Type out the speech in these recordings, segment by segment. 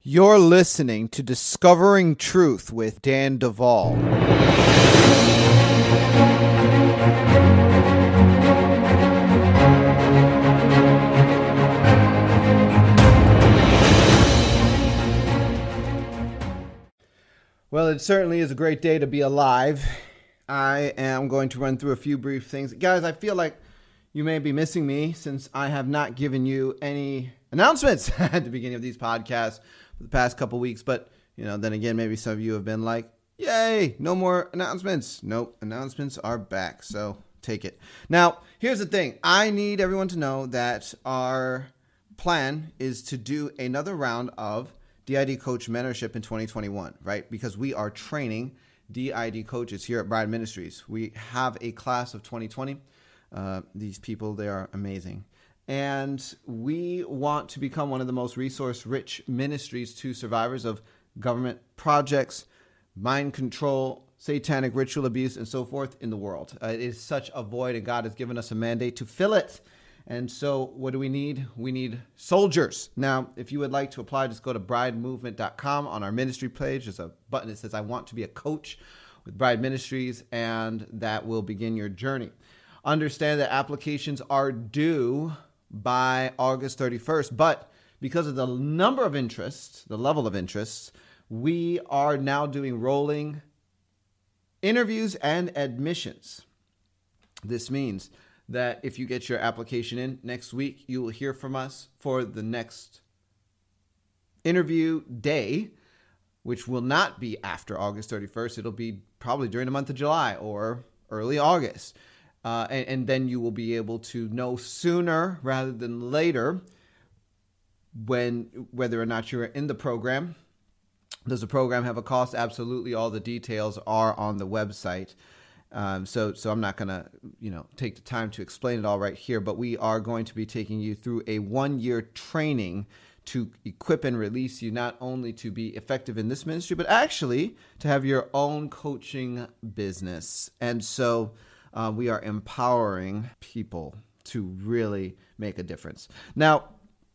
You're listening to Discovering Truth with Dan Duvall. Well, it certainly is a great day to be alive. I am going to run through a few brief things. Guys, I feel like you may be missing me since I have not given you any announcements at the beginning of these podcasts for the past couple weeks. But, then again, maybe some of you have been like, yay, no more announcements. Nope, announcements are back. So take it. Now, here's the thing. I need everyone to know that our plan is to do another round of DID Coach Mentorship in 2021, right? Because we are training DID coaches here at Bride Ministries. We have a class of 2020. These people, they are amazing. And we want to become one of the most resource-rich ministries to survivors of government projects, mind control, satanic ritual abuse, and so forth in the world. It is such a void, and God has given us a mandate to fill it. And so what do we need? We need soldiers. Now, if you would like to apply, just go to bridemovement.com. On our ministry page, there's a button that says, I want to be a coach with Bride Ministries, and that will begin your journey. Understand that applications are due by August 31st, but because of the number of interests, the level of interests, we are now doing rolling interviews and admissions. This means that if you get your application in next week, you will hear from us for the next interview day, which will not be after August 31st. It'll be probably during the month of July or early August. And then you will be able to know sooner rather than later whether or not you're in the program. Does the program have a cost? Absolutely. All the details are on the website. So I'm not going to, take the time to explain it all right here, but we are going to be taking you through a 1-year training to equip and release you not only to be effective in this ministry, but actually to have your own coaching business. And so we are empowering people to really make a difference. Now,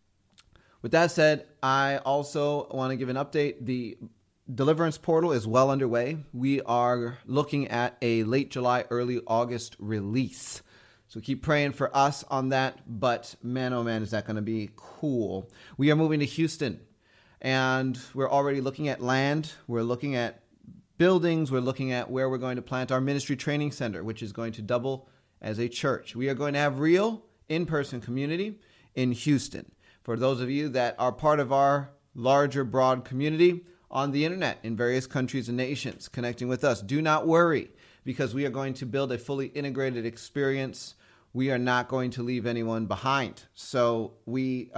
with that said, I also want to give an update. The Deliverance Portal is well underway. We are looking at a late July, early August release. So keep praying for us on that. But man, oh man, is that going to be cool. We are moving to Houston, and we're already looking at land. We're looking at buildings. We're looking at where we're going to plant our ministry training center, which is going to double as a church. We are going to have real in-person community in Houston. For those of you that are part of our larger, broad community on the internet in various countries and nations connecting with us, do not worry, because we are going to build a fully integrated experience. We are not going to leave anyone behind. So we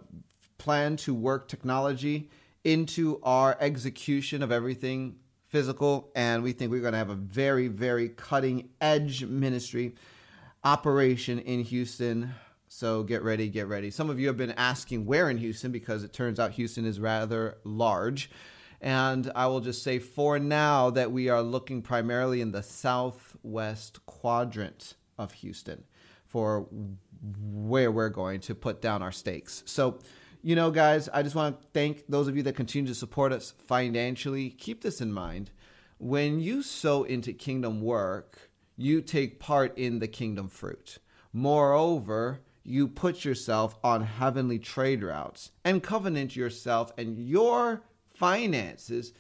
plan to work technology into our execution of everything physical, and we think we're going to have a very, very cutting edge ministry operation in Houston. So get ready, get ready. Some of you have been asking where in Houston, because it turns out Houston is rather large. And I will just say for now that we are looking primarily in the southwest quadrant of Houston for where we're going to put down our stakes. So, guys, I just want to thank those of you that continue to support us financially. Keep this in mind. When you sow into kingdom work, you take part in the kingdom fruit. Moreover, you put yourself on heavenly trade routes and covenant yourself and your finances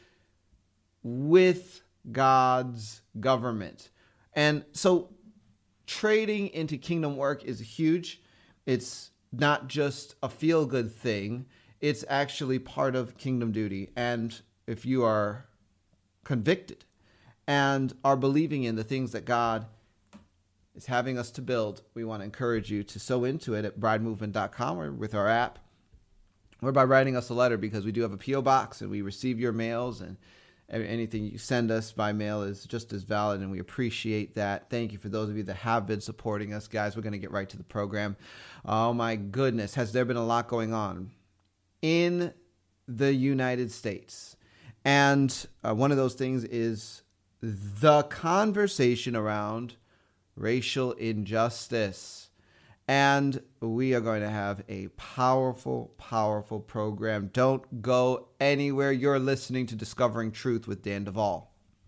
with God's government. And so trading into kingdom work is huge. It's not just a feel-good thing. It's actually part of kingdom duty. And if you are convicted and are believing in the things that God is having us to build, we want to encourage you to sow into it at bridemovement.com or with our app, or by writing us a letter, because we do have a P.O. box and we receive your mails, and anything you send us by mail is just as valid, and we appreciate that. Thank you for those of you that have been supporting us. Guys, we're going to get right to the program. Oh my goodness, has there been a lot going on in the United States? And one of those things is the conversation around racial injustice. And we are going to have a powerful, powerful program. Don't go anywhere. You're listening to Discovering Truth with Dan Duvall.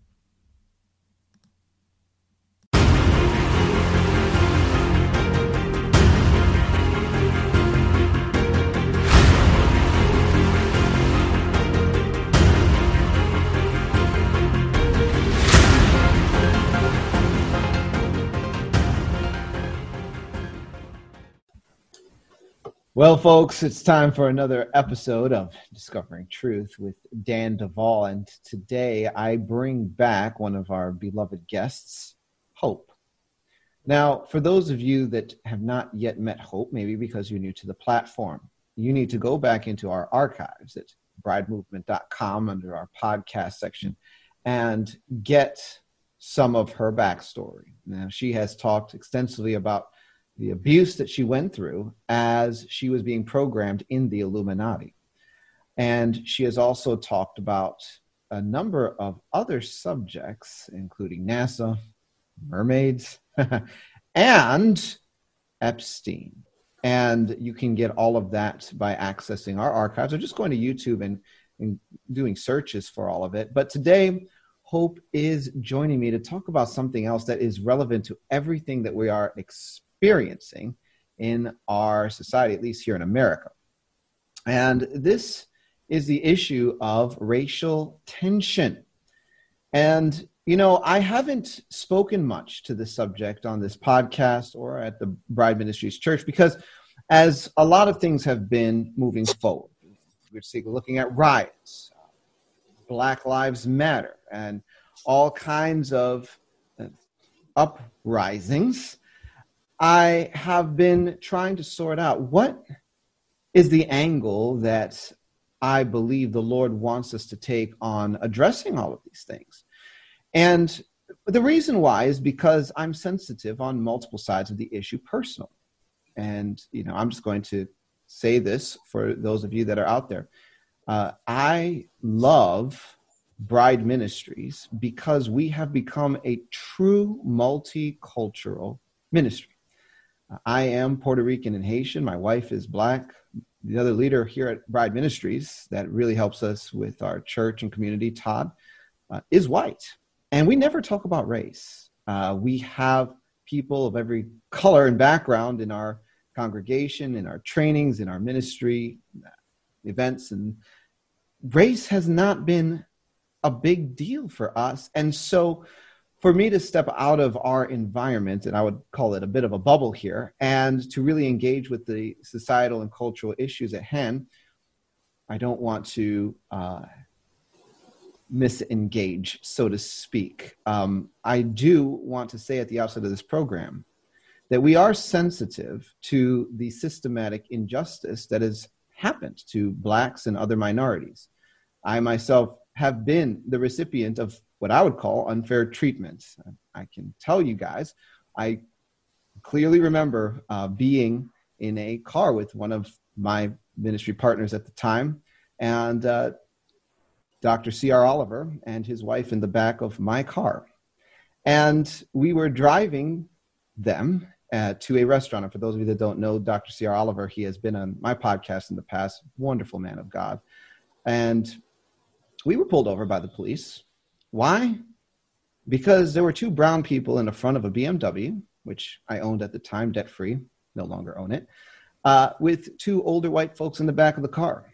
Well, folks, it's time for another episode of Discovering Truth with Dan Duvall. And today I bring back one of our beloved guests, Hope. Now, for those of you that have not yet met Hope, maybe because you're new to the platform, you need to go back into our archives at bridemovement.com under our podcast section and get some of her backstory. Now, she has talked extensively about the abuse that she went through as she was being programmed in the Illuminati. And she has also talked about a number of other subjects, including NASA, mermaids, and Epstein. And you can get all of that by accessing our archives or just going to YouTube and doing searches for all of it. But today, Hope is joining me to talk about something else that is relevant to everything that we are experiencing in our society, at least here in America. And this is the issue of racial tension. And, you know, I haven't spoken much to this subject on this podcast or at the Bride Ministries Church because as a lot of things have been moving forward, we're looking at riots, Black Lives Matter, and all kinds of uprisings, I have been trying to sort out what is the angle that I believe the Lord wants us to take on addressing all of these things. And the reason why is because I'm sensitive on multiple sides of the issue personally. And, you know, I'm just going to say this for those of you that are out there. I love Bride Ministries because we have become a true multicultural ministry. I am Puerto Rican and Haitian. My wife is Black. The other leader here at Bride Ministries that really helps us with our church and community, Todd, is white. And we never talk about race. We have people of every color and background in our congregation, in our trainings, in our ministry events. And race has not been a big deal for us. And so for me to step out of our environment, and I would call it a bit of a bubble here, and to really engage with the societal and cultural issues at hand, I don't want to misengage, so to speak. I do want to say at the outset of this program that we are sensitive to the systematic injustice that has happened to Blacks and other minorities. I myself have been the recipient of what I would call unfair treatment. I can tell you guys, I clearly remember being in a car with one of my ministry partners at the time, and Dr. C.R. Oliver and his wife in the back of my car. And we were driving them to a restaurant. And for those of you that don't know, Dr. C.R. Oliver, he has been on my podcast in the past, wonderful man of God. And we were pulled over by the police. Why? Because there were two brown people in the front of a BMW, which I owned at the time, debt-free, no longer own it, with two older white folks in the back of the car.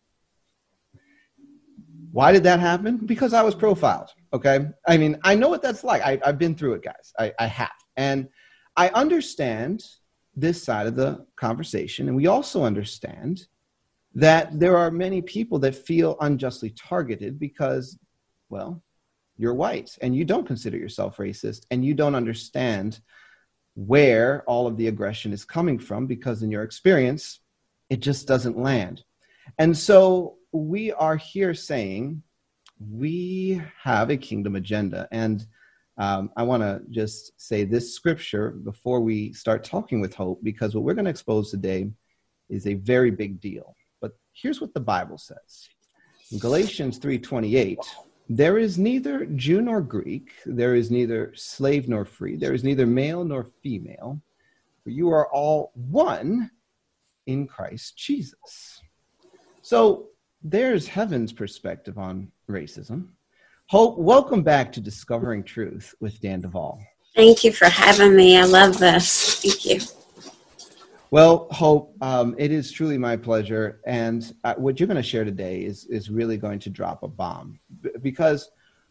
Why did that happen? Because I was profiled, okay? I mean, I know what that's like. I've been through it, guys. I have. And I understand this side of the conversation, and we also understand that there are many people that feel unjustly targeted because, well, you're white and you don't consider yourself racist and you don't understand where all of the aggression is coming from because in your experience, it just doesn't land. And so we are here saying we have a kingdom agenda. And I want to just say this scripture before we start talking with Hope, because what we're going to expose today is a very big deal. But here's what the Bible says. In Galatians 3:28, there is neither Jew nor Greek, there is neither slave nor free, there is neither male nor female, for you are all one in Christ Jesus. So there's heaven's perspective on racism. Hope, welcome back to Discovering Truth with Dan Duvall. Thank you for having me. I love this. Thank you. Well, Hope, it is truly my pleasure. And what you're going to share today is really going to drop a bomb. Because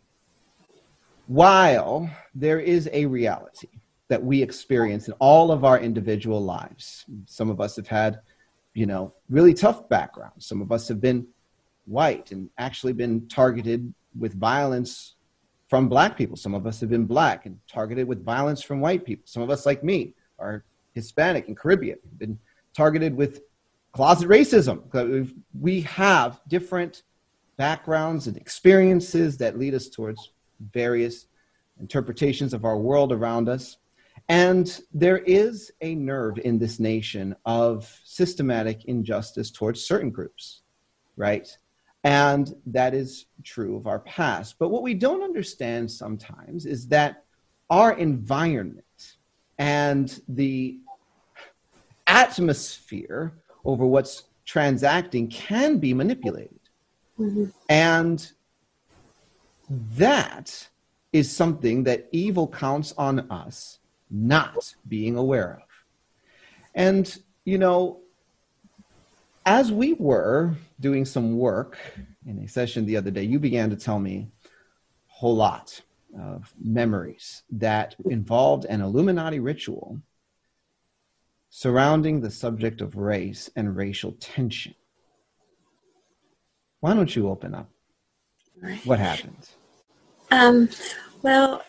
while there is a reality that we experience in all of our individual lives, some of us have had, really tough backgrounds. Some of us have been white and actually been targeted with violence from Black people. Some of us have been Black and targeted with violence from white people. Some of us, like me, are Hispanic and Caribbean, have been targeted with closet racism. We have different backgrounds and experiences that lead us towards various interpretations of our world around us. And there is a nerve in this nation of systematic injustice towards certain groups, right? And that is true of our past. But what we don't understand sometimes is that our environment and the atmosphere over what's transacting can be manipulated. Mm-hmm. And that is something that evil counts on us not being aware of. And, as we were doing some work in a session the other day, you began to tell me a whole lot of memories that involved an Illuminati ritual surrounding the subject of race and racial tension. Why don't you open up? Right. What happened? Well,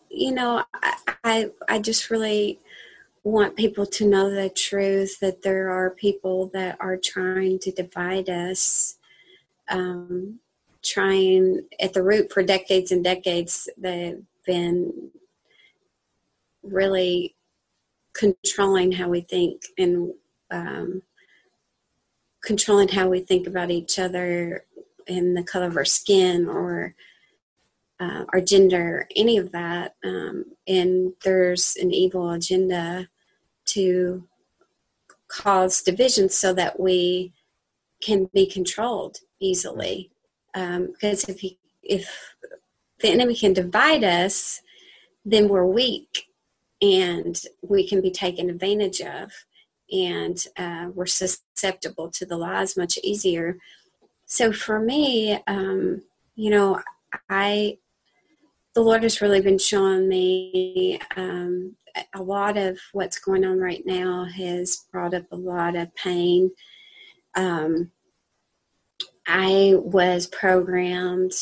I just really want people to know the truth, that there are people that are trying to divide us, trying at the root for decades and decades. They've been really controlling how we think and controlling how we think about each other and the color of our skin or our gender, any of that. And there's an evil agenda to cause division so that we can be controlled easily. Because if the enemy can divide us, then we're weak and we can be taken advantage of. And we're susceptible to the lies much easier. So for me, the Lord has really been showing me a lot of what's going on right now has brought up a lot of pain. I was programmed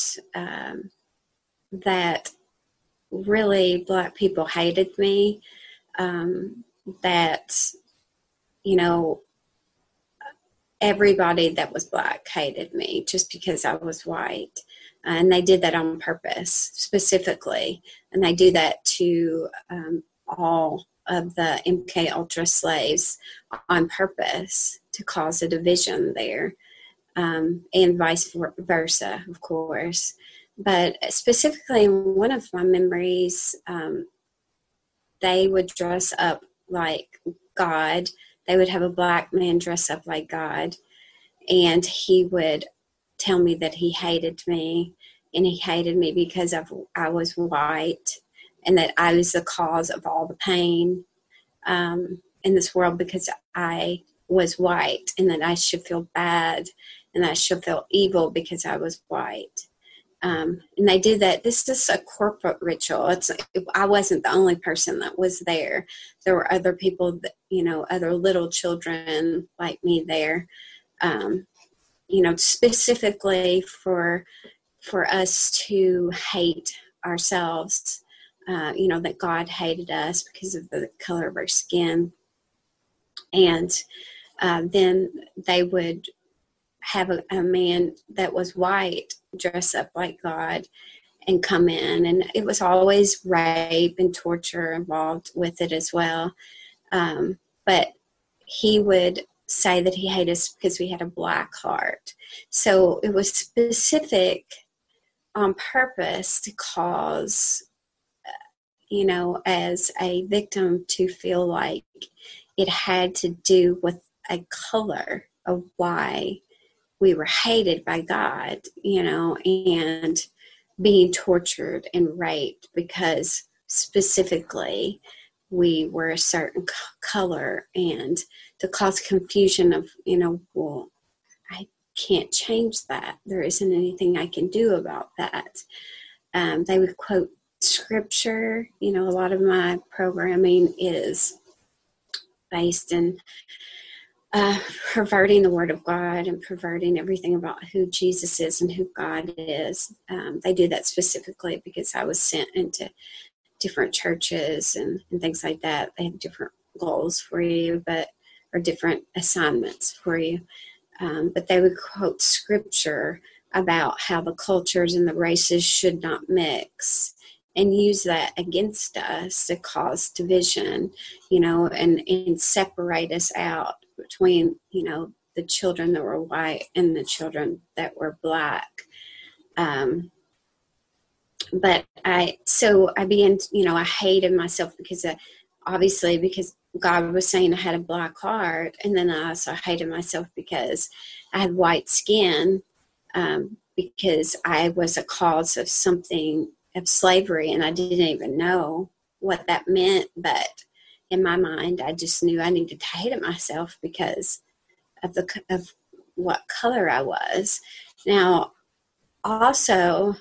that really Black people hated me, that, everybody that was Black hated me just because I was white. And they did that on purpose, specifically. And they do that to all of the MK Ultra slaves on purpose to cause a division there, and vice versa, of course. But specifically, in one of my memories, they would dress up like God. They would have a Black man dress up like God, and he would tell me that he hated me, and he hated me because I was white, and that I was the cause of all the pain in this world because I was white, and that I should feel bad, and I should feel evil because I was white. And they do that. This is a corporate ritual. I wasn't the only person that was there. There were other people, that, other little children like me there. Specifically for us to hate ourselves, that God hated us because of the color of our skin. And then they would have a man that was white dress up like God and come in. And it was always rape and torture involved with it as well. But he would say that he hated us because we had a black heart. So it was specific on purpose to cause, as a victim to feel like it had to do with a color of why we were hated by God, and being tortured and raped because specifically we were a certain color, and to cause confusion of, well, I can't change that. There isn't anything I can do about that. They would quote scripture. A lot of my programming is based in perverting the word of God and perverting everything about who Jesus is and who God is. They do that specifically because I was sent into different churches and things like that. They have different goals for you, or different assignments for you. But they would quote scripture about how the cultures and the races should not mix, and use that against us to cause division, and separate us out between, the children that were white and the children that were black. But I began, I hated myself because obviously because God was saying I had a black heart. And then I also hated myself because I had white skin, because I was a cause of something, of slavery, and I didn't even know what that meant. But in my mind, I just knew I needed to hate myself because of what color I was. Now, also,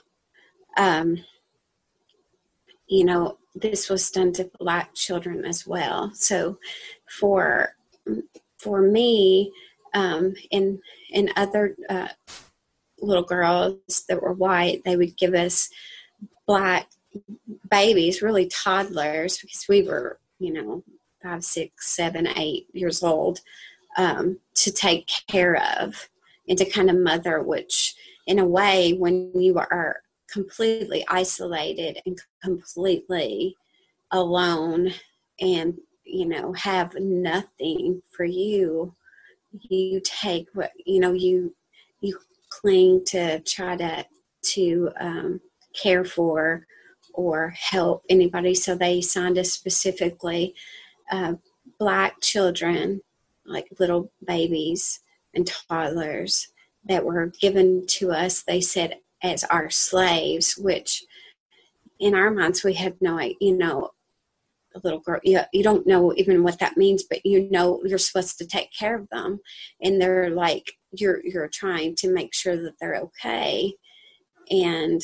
this was done to black children as well. So for me, and other little girls that were white, they would give us black babies, really toddlers, because we were, 5, 6, 7, 8 years old, to take care of and to kind of mother, which in a way, when you are completely isolated and completely alone and, have nothing for you, you take what, you cling to try to care for or help anybody. So they assigned us specifically black children, like little babies and toddlers, that were given to us, they said, as our slaves, which in our minds we had no idea, a little girl, you don't know even what that means, but you're supposed to take care of them, and they're like, you're trying to make sure that they're okay. And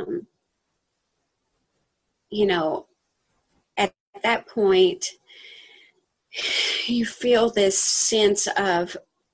at that point you feel this sense of,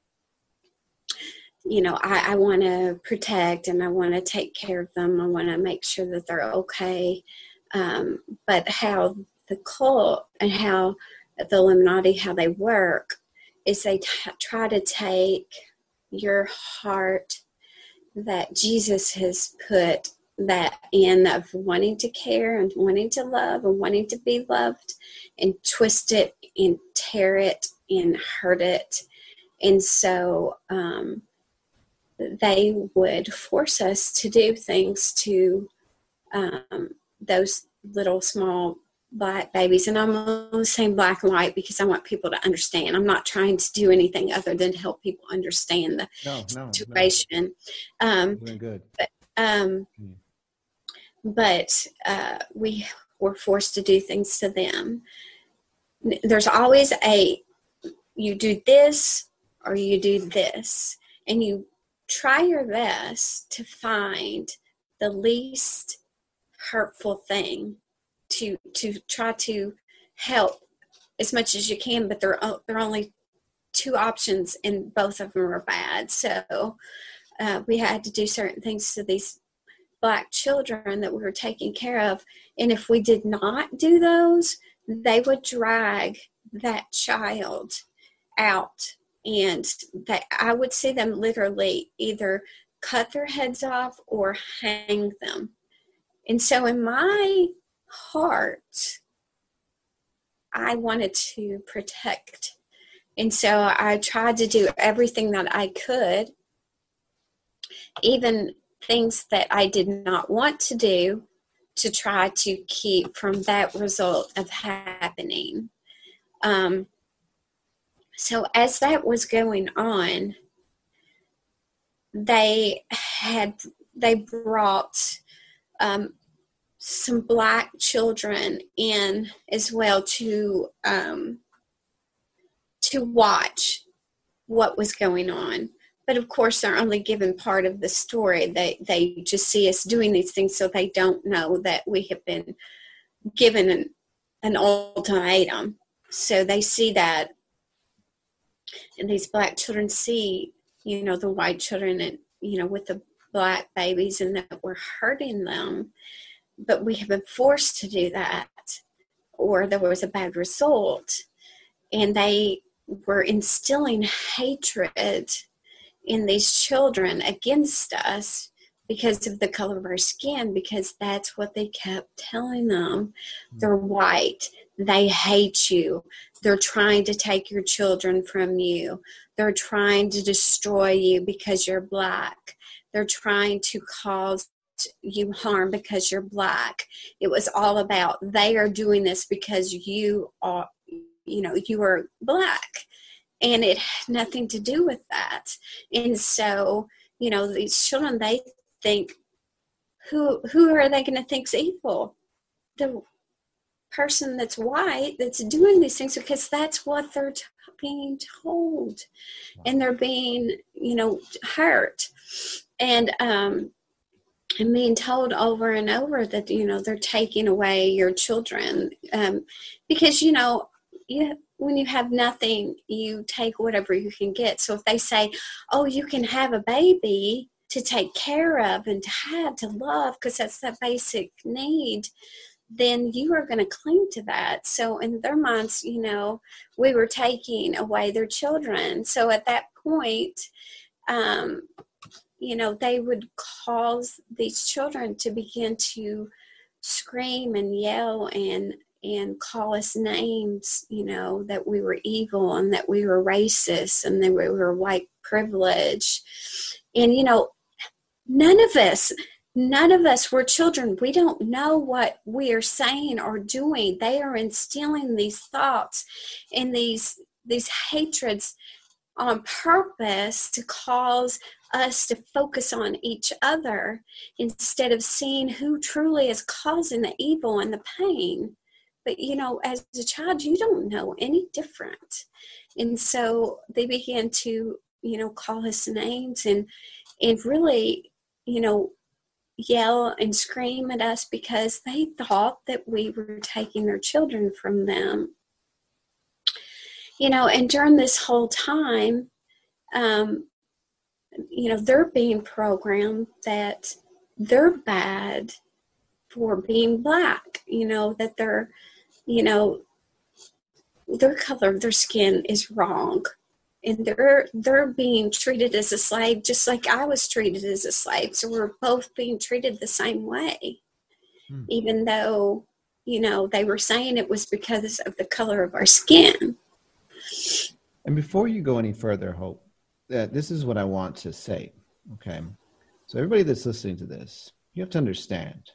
I want to protect and I want to take care of them. I want to make sure that they're okay. But how the cult and how the Illuminati, how they work, is they try to take your heart that Jesus has put that in, of wanting to care and wanting to love and wanting to be loved, and twist it and tear it and hurt it. And so they would force us to do things to those little small black babies. And I'm only saying black and white because I want people to understand. I'm not trying to do anything other than help people understand the situation. Doing good. But we were forced to do things to them. There's always you do this or you do this, and you try your best to find the least hurtful thing to try to help as much as you can, but there are only two options, and both of them are bad. So we had to do certain things to these black children that we were taking care of, and if we did not do those, they would drag that child out, and that I would see them literally either cut their heads off or hang them. And so in my heart, I wanted to protect. And so I tried to do everything that I could, even things that I did not want to do, to try to keep from that result of happening. So as that was going on, they brought some Black children in as well to watch what was going on. But of course, they're only given part of the story. They just see us doing these things, so they don't know that we have been given an ultimatum. So they see that, and these Black children see, the white children, and, with the Black babies, and that we're hurting them. But we have been forced to do that, or there was a bad result. And they were instilling hatred in these children against us because of the color of our skin, because that's what they kept telling them. They're white. They hate you. They're trying to take your children from you. They're trying to destroy you because you're Black. They're trying to cause you harm because you're Black. It was all about, they are doing this because you are, you are Black. And it had nothing to do with that. And so, these children, they think, who are they going to think's evil? The person that's white that's doing these things, because that's what they're being told. And they're being, hurt. And being told over and over that, they're taking away your children. Because, when you have nothing, you take whatever you can get. So if they say, oh, you can have a baby to take care of and to love, because that's that basic need, then you are going to cling to that. So in their minds, we were taking away their children. So at that point, they would cause these children to begin to scream and yell and call us names, that we were evil and that we were racist and that we were white privilege. And, none of us were children. We don't know what we are saying or doing. They are instilling these thoughts and these hatreds on purpose to cause us to focus on each other instead of seeing who truly is causing the evil and the pain. But, as a child, you don't know any different. And so they began to, call us names and really, yell and scream at us because they thought that we were taking their children from them. And during this whole time, they're being programmed that they're bad for being Black, that they're, their color of their skin is wrong. And they're being treated as a slave, just like I was treated as a slave. So we're both being treated the same way, even though, they were saying it was because of the color of our skin. And before you go any further, Hope, this is what I want to say, okay? So everybody that's listening to this, you have to understand,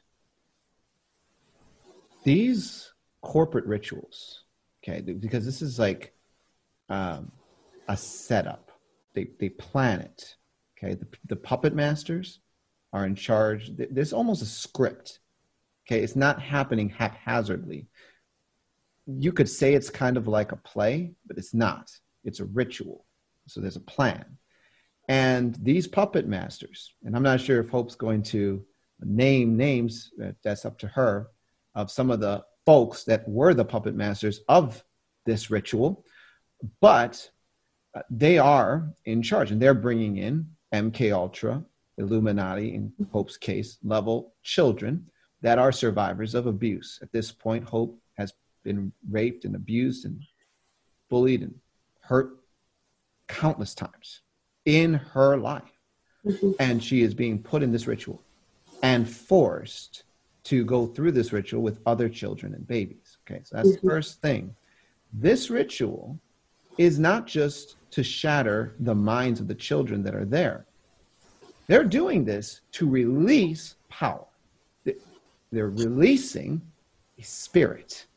these corporate rituals, okay, because this is like a setup. They plan it, okay? The puppet masters are in charge. There's almost a script, okay? It's not happening haphazardly. You could say it's kind of like a play, but it's not. It's a ritual. So there's a plan. And these puppet masters, and I'm not sure if Hope's going to name names, that's up to her, of some of the folks that were the puppet masters of this ritual, but they are in charge, and they're bringing in MK Ultra, Illuminati, in Hope's case, level children that are survivors of abuse. At this point, Hope has been raped and abused and bullied and hurt countless times in her life. Mm-hmm. And she is being put in this ritual and forced to go through this ritual with other children and babies. Okay, so that's the first thing. This ritual is not just to shatter the minds of the children that are there. They're doing this to release power. They're releasing a spirit.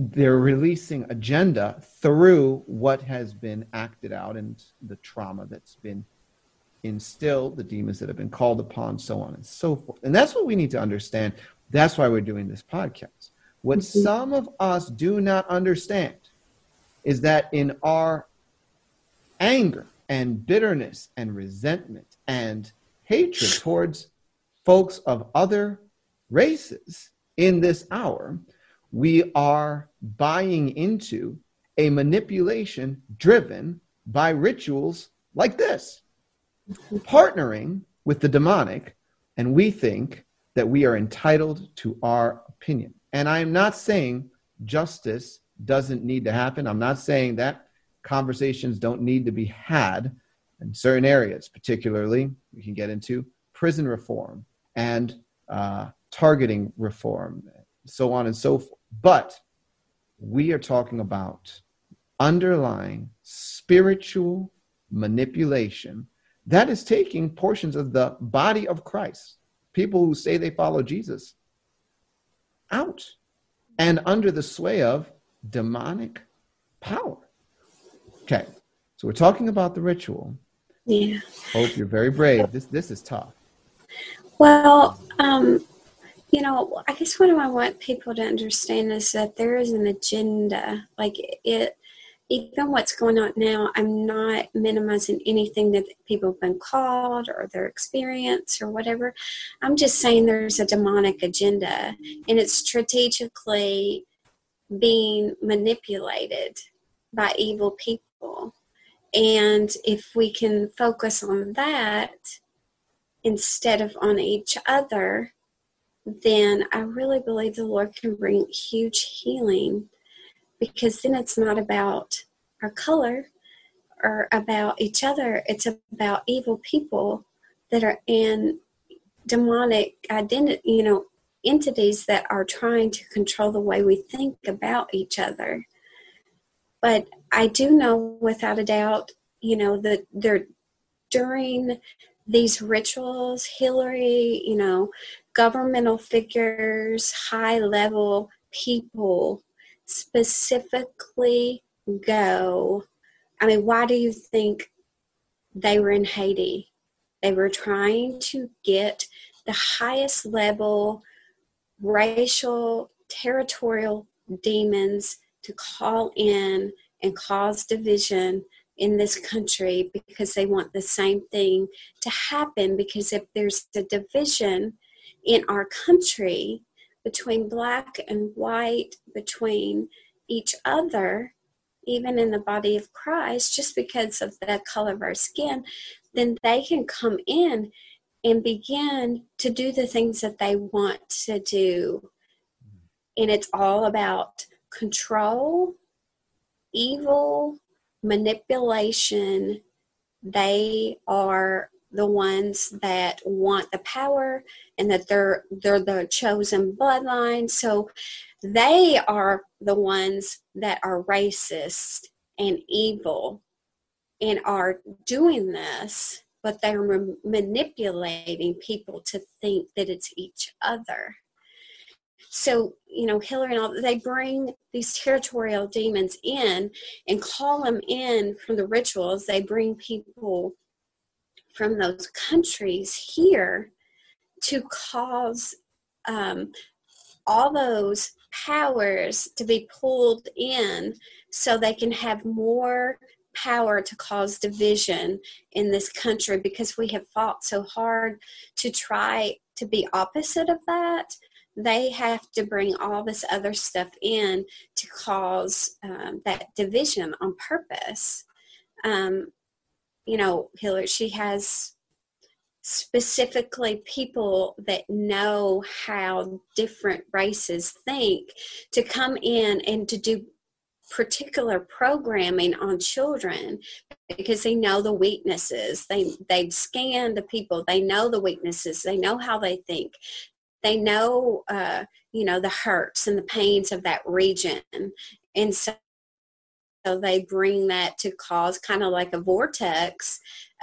they're releasing agenda through what has been acted out and the trauma that's been instilled, the demons that have been called upon, so on and so forth. And that's what we need to understand. That's why we're doing this podcast. What some of us do not understand is that in our anger and bitterness and resentment and hatred towards folks of other races in this hour, we are buying into a manipulation driven by rituals like this, partnering with the demonic, and we think that we are entitled to our opinion. And I am not saying justice doesn't need to happen. I'm not saying that conversations don't need to be had in certain areas. Particularly, we can get into prison reform and targeting reform, so on and so forth. But we are talking about underlying spiritual manipulation that is taking portions of the body of Christ, people who say they follow Jesus, out and under the sway of demonic power. Okay, so we're talking about the ritual. Yeah. Hope you're very brave. This is tough. Well, I guess what I want people to understand is that there is an agenda. Like even what's going on now, I'm not minimizing anything that people have been called or their experience or whatever. I'm just saying there's a demonic agenda, and it's strategically being manipulated by evil people. And if we can focus on that instead of on each other, then I really believe the Lord can bring huge healing, because then it's not about our color or about each other. It's about evil people that are in demonic identity, entities that are trying to control the way we think about each other. But I do know without a doubt, that they're during these rituals, Hillary, governmental figures, high level people specifically go. I mean, why do you think they were in Haiti? They were trying to get the highest level racial, territorial demons to call in and cause division in this country, because they want the same thing to happen. Because if there's a division in our country between black and white, between each other, even in the body of Christ, just because of the color of our skin, then they can come in and begin to do the things that they want to do. And it's all about control, evil, manipulation. They are the ones that want the power, and that they're the chosen bloodline. So they are the ones that are racist and evil and are doing this, but they're manipulating people to think that it's each other. So, Hillary and all, they bring these territorial demons in and call them in from the rituals. They bring people from those countries here to cause all those powers to be pulled in so they can have more power to cause division in this country, because we have fought so hard to try to be opposite of that. They have to bring all this other stuff in to cause that division on purpose. Hillary, she has specifically people that know how different races think to come in and to do particular programming on children, because they know the weaknesses. They've scanned the people. They know the weaknesses. They know how they think. They know, the hurts and the pains of that region. And so they bring that to cause kind of like a vortex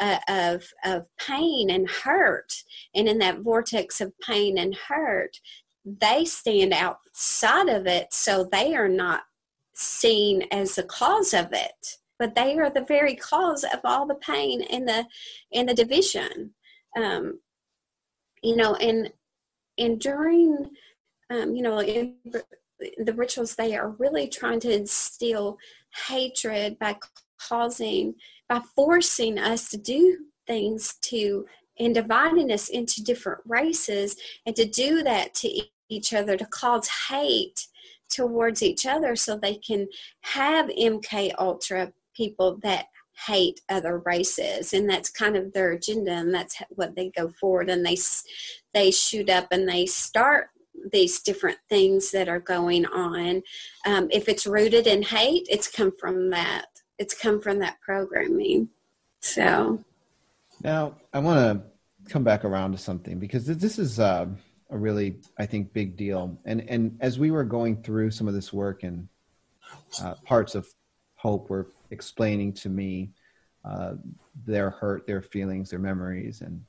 of pain and hurt. And in that vortex of pain and hurt, they stand outside of it, so they are not seen as the cause of it, but they are the very cause of all the pain and the division. And during, in the rituals, they are really trying to instill hatred by forcing us to do things and dividing us into different races, and to do that to each other, to cause hate towards each other, so they can have MK Ultra people that hate other races, and that's kind of their agenda, and that's what they go forward, and they shoot up and they start these different things that are going on. If it's rooted in hate, it's come from that programming. So now I want to come back around to something, because this is a really, I think, big deal. And as we were going through some of this work, and parts of Hope were explaining to me their hurt, their feelings, their memories, and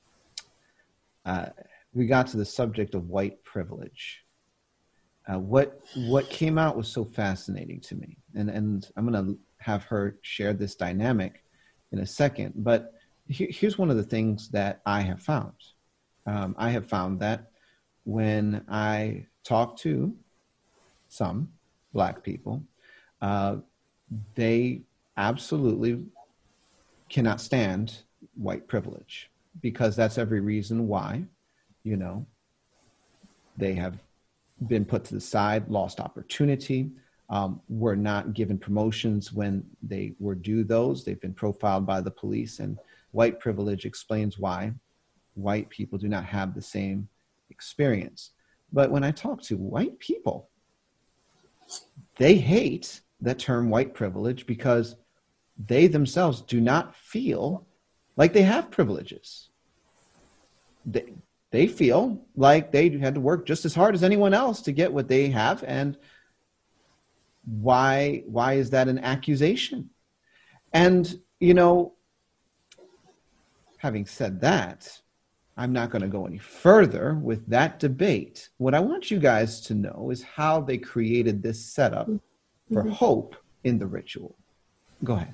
we got to the subject of white privilege. What came out was so fascinating to me, and I'm going to have her share this dynamic in a second. But here's one of the things that I have found. I have found that when I talk to some Black people, they absolutely cannot stand white privilege, because that's every reason why, they have been put to the side, lost opportunity, were not given promotions when they were due those. They've been profiled by the police, and white privilege explains why white people do not have the same experience. But when I talk to white people, they hate the term white privilege, because they themselves do not feel like they have privileges. They feel like they had to work just as hard as anyone else to get what they have. And why is that an accusation? And, having said that, I'm not going to go any further with that debate. What I want you guys to know is how they created this setup for Hope in the ritual. Go ahead.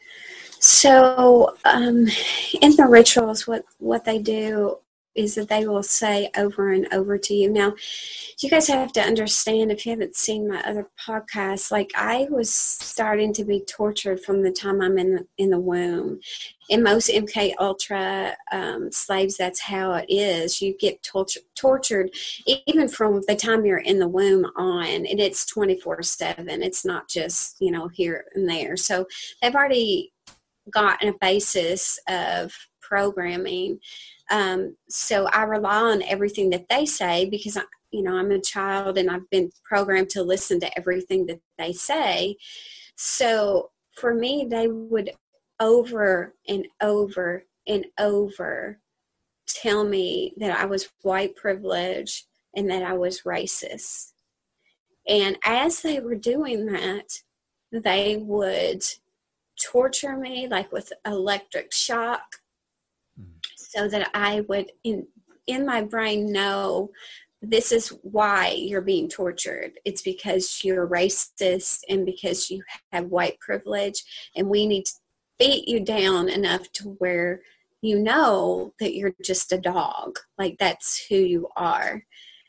So in the rituals, what they do is that they will say over and over to you. Now, you guys have to understand, if you haven't seen my other podcasts, like, I was starting to be tortured from the time I'm in the womb. In most MK Ultra slaves, that's how it is. You get tortured even from the time you're in the womb on, and it's 24/7. It's not just, here and there. So they've already got a basis of programming. So I rely on everything that they say, because I'm a child and I've been programmed to listen to everything that they say. So for me, they would over and over and over tell me that I was white privileged and that I was racist. And as they were doing that, they would torture me, like with electric shock, so that I would in my brain know, this is why you're being tortured. It's because you're racist and because you have white privilege, and we need to beat you down enough to where you know that you're just a dog. Like, that's who you are.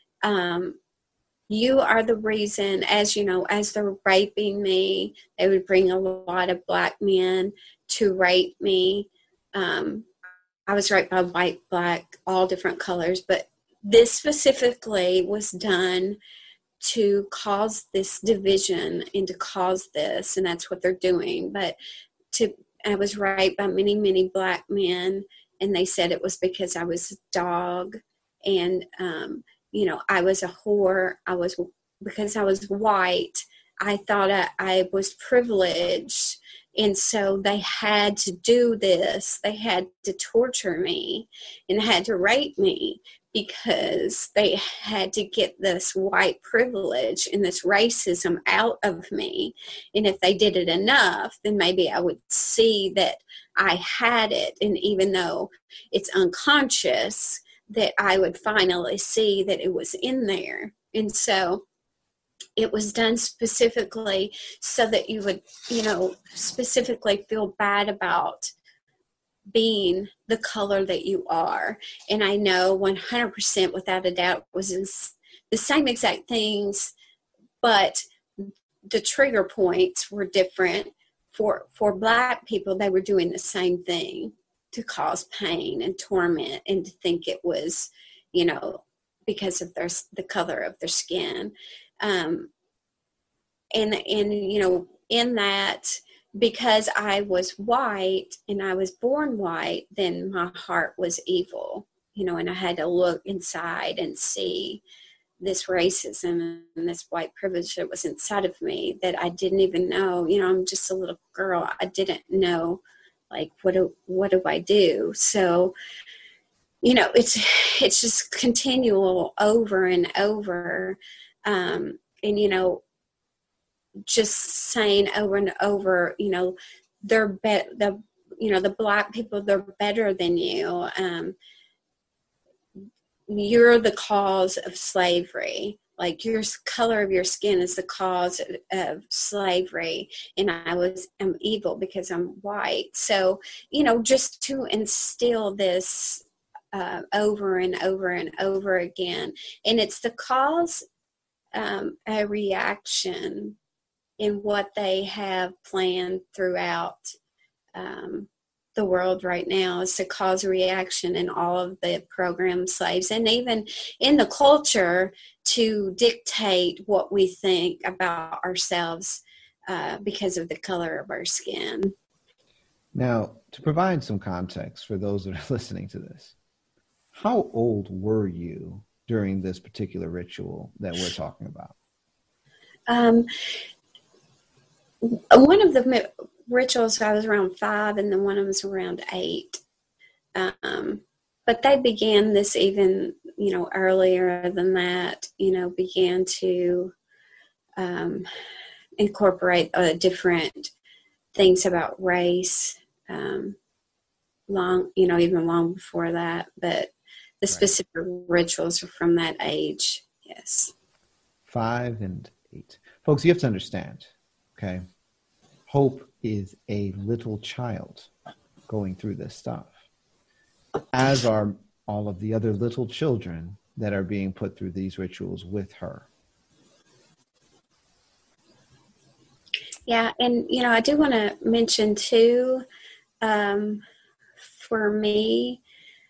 You are the reason, as they're raping me, they would bring a lot of Black men to rape me. I was raped by white, Black, all different colors, but this specifically was done to cause this division and to cause this, and that's what they're doing. But I was raped by many, many Black men, and they said it was because I was a dog, and I was a whore. Because I was white, I thought I was privileged. And so they had to do this. They had to torture me and had to rape me, because they had to get this white privilege and this racism out of me. And if they did it enough, then maybe I would see that I had it. And even though it's unconscious, that I would finally see that it was in there. And so it was done specifically so that you would, specifically feel bad about being the color that you are. And I know 100% without a doubt was in the same exact things, but the trigger points were different. For Black people, they were doing the same thing to cause pain and torment and to think it was, because of the color of their skin. And in that, because I was white and I was born white, then my heart was evil, and I had to look inside and see this racism and this white privilege that was inside of me that I didn't even know. I'm just a little girl. I didn't know, like, what do I do? So, it's just continual over and over. And, just saying over and over, they're the Black people, they're better than you. You're the cause of slavery. Like, your color of your skin is the cause of slavery, and I'm evil because I'm white. So, just to instill this over and over and over again, and it's the cause a reaction in what they have planned throughout the world right now, is to cause a reaction in all of the program slaves, and even in the culture, to dictate what we think about ourselves because of the color of our skin. Now, to provide some context for those that are listening to this, how old were you during this particular ritual that we're talking about? One of the rituals, I was around 5, and then one of them was around 8. But they began this even, earlier than that, began to incorporate different things about race, even long before that. But the specific rituals are from that age, yes. 5 and 8. Folks, you have to understand, okay? Hope is a little child going through this stuff, as are all of the other little children that are being put through these rituals with her. Yeah, and, I do want to mention, too, for me,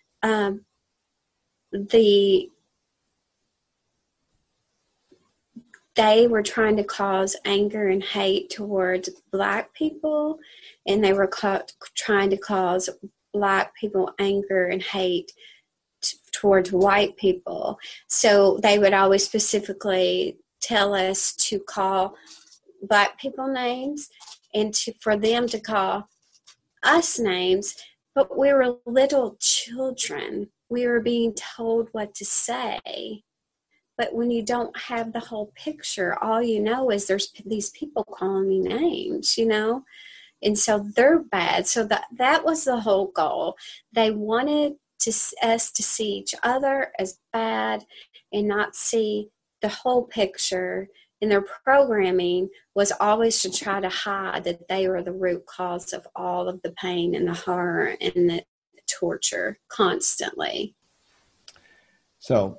they were trying to cause anger and hate towards Black people, and they were trying to cause Black people anger and hate towards white people. So they would always specifically tell us to call Black people names and for them to call us names, but we were little children. We were being told what to say. But when you don't have the whole picture, all you know is there's these people calling me names, and so they're bad. So that was the whole goal. They wanted us to see each other as bad and not see the whole picture. And their programming was always to try to hide that they were the root cause of all of the pain and the horror and the torture constantly. So,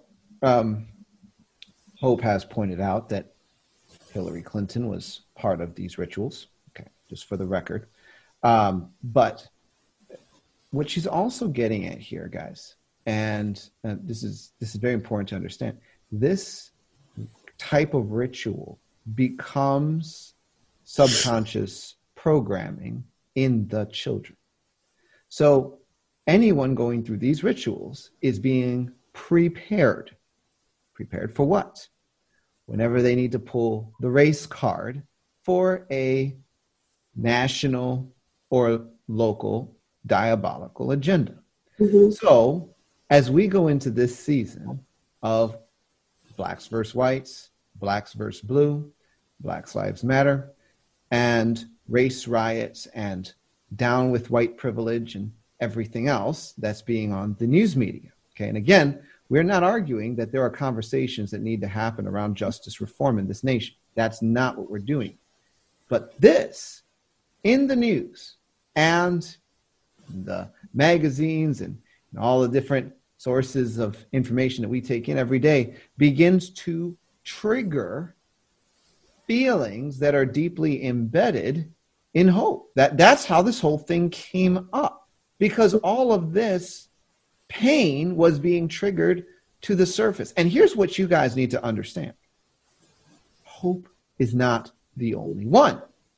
Hope has pointed out that Hillary Clinton was part of these rituals. Okay, just for the record. But what she's also getting at here, guys, and this is very important to understand, this type of ritual becomes subconscious programming in the children. So anyone going through these rituals is being prepared. Prepared for what? Whenever they need to pull the race card for a national or local diabolical agenda. Mm-hmm. So as we go into this season of Blacks versus Whites, Blacks versus Blue, Black Lives Matter, and race riots and down with white privilege and everything else that's being on the news media, Okay. And again, we're not arguing that there are conversations that need to happen around justice reform in this nation. That's not what we're doing. But this, in the news and the magazines and all the different sources of information that we take in every day, begins to trigger feelings that are deeply embedded in hope. That's how this whole thing came up, because all of this pain was being triggered to the surface. And here's what you guys need to understand. Hope is not the only one.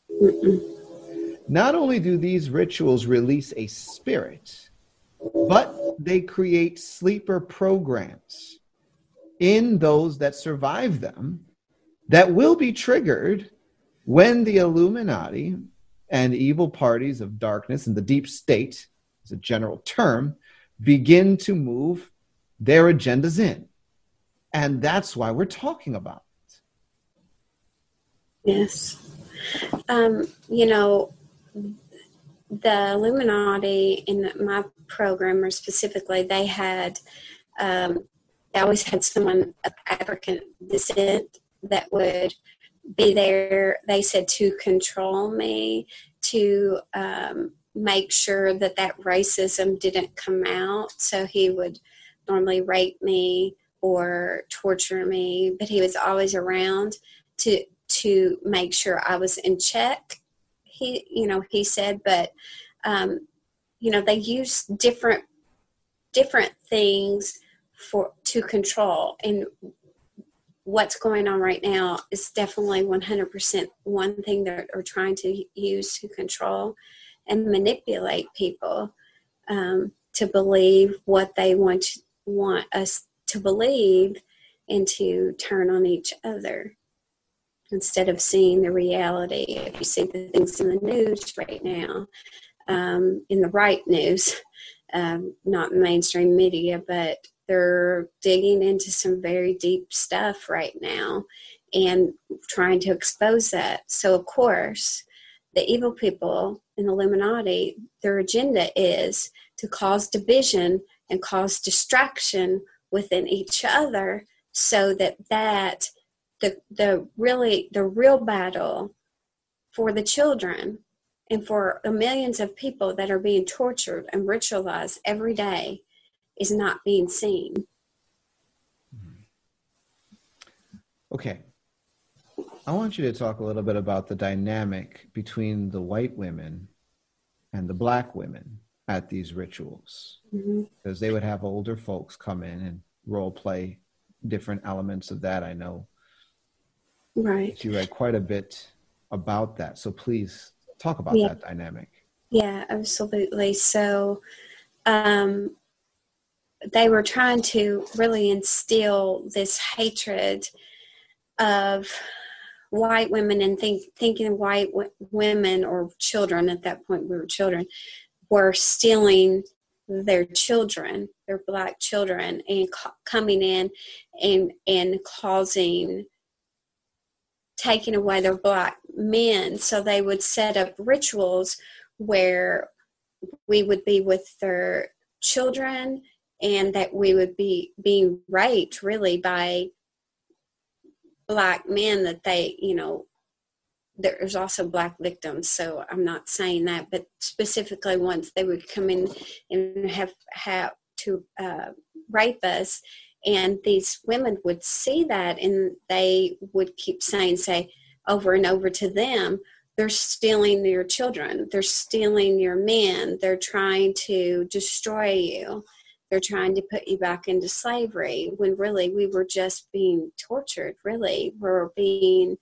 Not only do these rituals release a spirit, but they create sleeper programs in those that survive them that will be triggered when the Illuminati and evil parties of darkness and the deep state, as a general term, begin to move their agendas in. And that's why we're talking about it. Yes. You know, the Illuminati in my program, or specifically, they always had someone of African descent that would be there, they said, to control me, to make sure that racism didn't come out. So he would normally rape me or torture me, but he was always around to make sure I was in check. He said, but they use different things to control. And what's going on right now is definitely 100% one thing that are trying to use to control and manipulate people to believe what they want us to believe, and to turn on each other instead of seeing the reality. If you see the things in the news right now, in the right news, not mainstream media, but they're digging into some very deep stuff right now and trying to expose that. So, of course, the evil people in the Illuminati, their agenda is to cause division and cause distraction within each other, so that the real battle for the children and for the millions of people that are being tortured and ritualized every day is not being seen. Okay. I want you to talk a little bit about the dynamic between the white women and the black women at these rituals. Because they would have older folks come in and role play different elements of that. I know. Right. You read quite a bit about that. So please talk about that dynamic. Yeah, absolutely. So they were trying to really instill this hatred of white women, and thinking white women, or children at that point, we were children, were stealing their children, their black children, and coming in and taking away their black men. So they would set up rituals where we would be with their children, and that we would be being raped really by black men that they, there's also black victims. So I'm not saying that, but specifically once they would come in and have to rape us, and these women would see that, and they would keep say over and over to them, they're stealing your children, they're stealing your men, they're trying to destroy you, they're trying to put you back into slavery, when really we were just being tortured. Really, we're being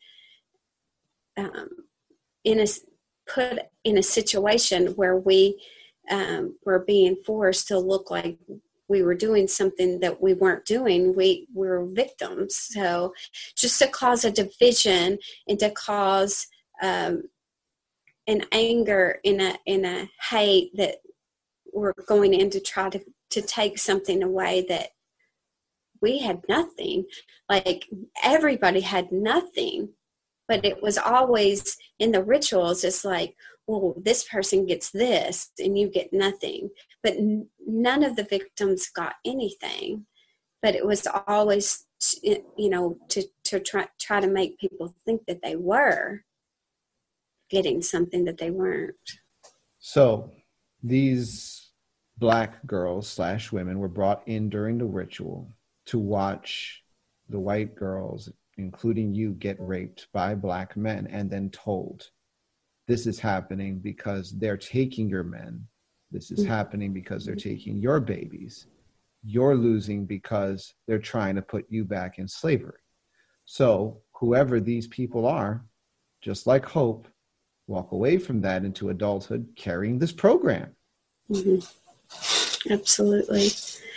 put in a situation where we were being forced to look like we were doing something that we weren't doing. We were victims. So just to cause a division and to cause an anger and a hate, that we're going in to try to take something away that we had nothing. Like, everybody had nothing, but it was always in the rituals. It's like, well, this person gets this and you get nothing. But none of the victims got anything. But it was always, to try to make people think that they were getting something that they weren't. So these Black girls / women were brought in during the ritual to watch the white girls, including you, get raped by Black men, and then told, this is happening because they're taking your men. This is happening because they're taking your babies. You're losing because they're trying to put you back in slavery. So whoever these people are, just like Hope, walk away from that into adulthood carrying this program. Mm-hmm. Absolutely.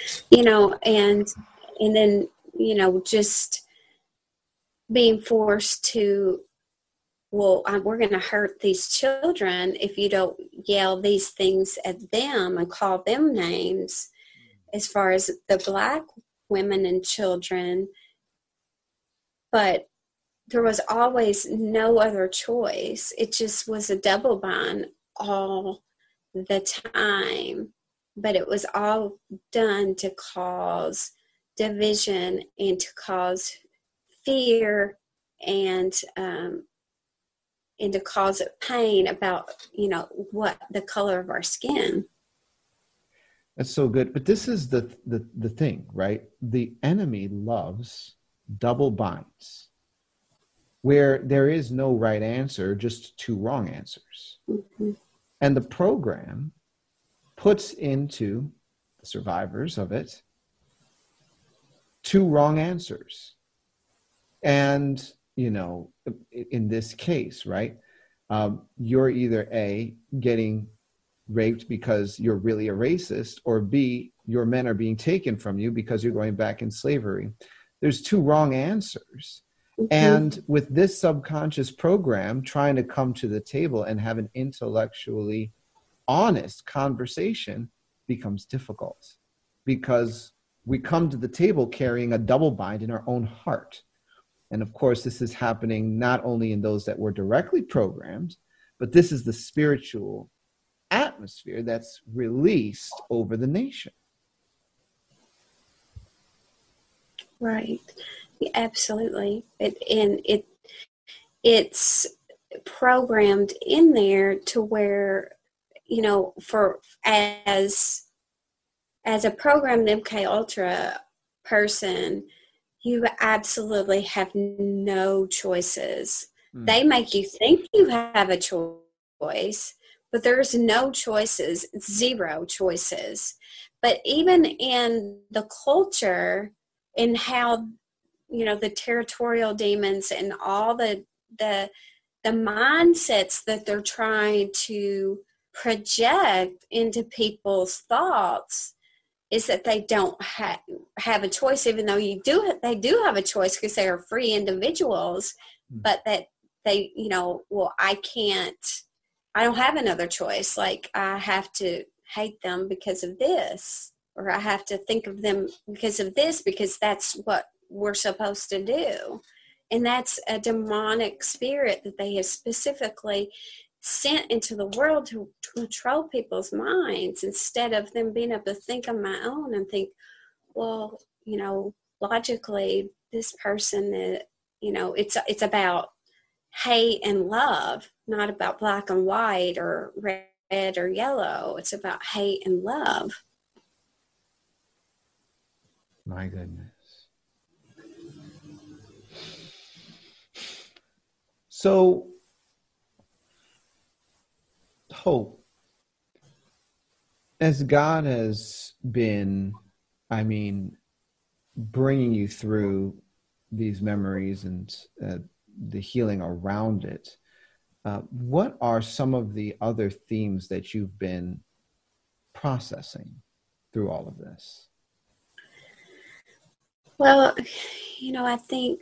And then, just being forced to, well, we're going to hurt these children if you don't yell these things at them and call them names. As far as the Black women and children, but there was always no other choice. It just was a double bind all the time, but it was all done to cause division and to cause fear and to cause pain about, what the color of our skin. That's so good. But this is the thing, right? The enemy loves double binds, where there is no right answer, just two wrong answers. Mm-hmm. And the program puts into the survivors of it two wrong answers. And, in this case, right, you're either A, getting raped because you're really a racist, or B, your men are being taken from you because you're going back in slavery. There's two wrong answers. Mm-hmm. And with this subconscious program trying to come to the table and have an intellectually honest conversation becomes difficult, because we come to the table carrying a double bind in our own heart. And of course, this is happening not only in those that were directly programmed, but this is the spiritual atmosphere that's released over the nation. Right. Absolutely. It's programmed in there to where, for as a programmed MK Ultra person, you absolutely have no choices. They make you think you have a choice, but there's no choices, zero choices. But even in the culture, in how, the territorial demons and all the mindsets that they're trying to project into people's thoughts, is that they don't have a choice, even though they do have a choice because they are free individuals, but that they, I don't have another choice. Like, I have to hate them because of this, or I have to think of them because of this, because that's what we're supposed to do. And that's a demonic spirit that they have specifically sent into the world to control people's minds, instead of them being able to think on my own and think, well, logically, this person, it's about hate and love, not about black and white or red or yellow. It's about hate and love. My goodness. So, Hope, as God has been, bringing you through these memories and the healing around it, what are some of the other themes that you've been processing through all of this? Well, I think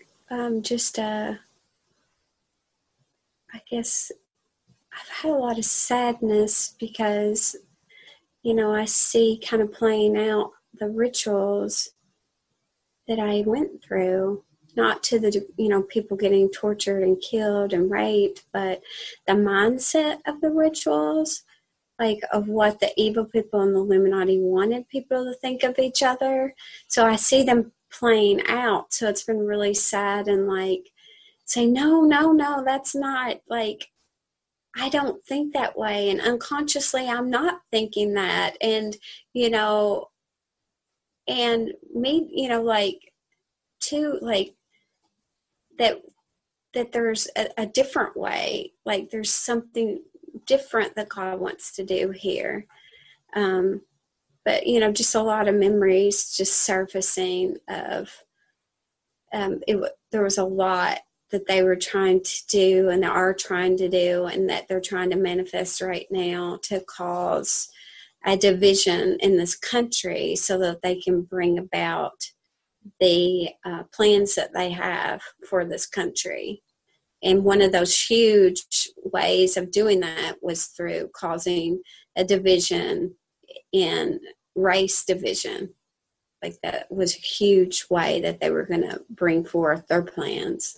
I guess I've had a lot of sadness because, I see kind of playing out the rituals that I went through. not to the, people getting tortured and killed and raped, but the mindset of the rituals, like of what the evil people in the Illuminati wanted people to think of each other. So I see them playing out. So it's been really sad and like say, no, that's not like, I don't think that way. And unconsciously, I'm not thinking that. And, and me, like too, like that there's a different way, like there's something different that God wants to do here. But, just a lot of memories just surfacing of, there was a lot that they were trying to do and they are trying to do and that they're trying to manifest right now to cause a division in this country so that they can bring about the plans that they have for this country. And one of those huge ways of doing that was through causing a division in race division. Like that was a huge way that they were going to bring forth their plans.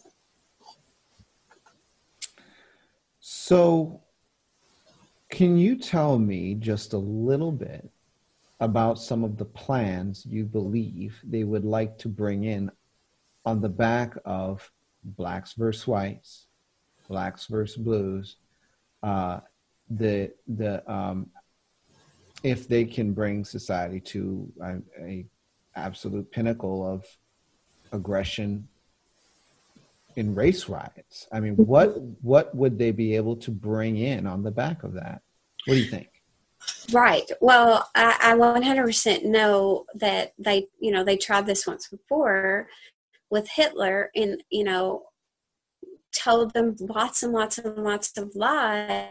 So can you tell me just a little bit about some of the plans you believe they would like to bring in on the back of Blacks versus Whites, Blacks versus Blues, if they can bring society to a absolute pinnacle of aggression in race riots? I mean, what would they be able to bring in on the back of that? What do you think? Right. Well, I 100% know that they tried this once before with Hitler and, told them lots and lots and lots of lies